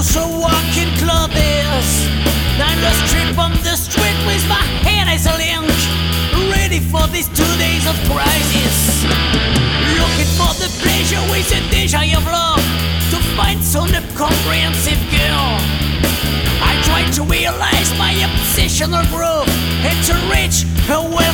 so walking clothes. I lost trip on the street with my head as a link, ready for these 2 days of crisis. Looking for the pleasure with the desire of love, to find some comprehensive girl. I try to realize my obsessional growth and to reach her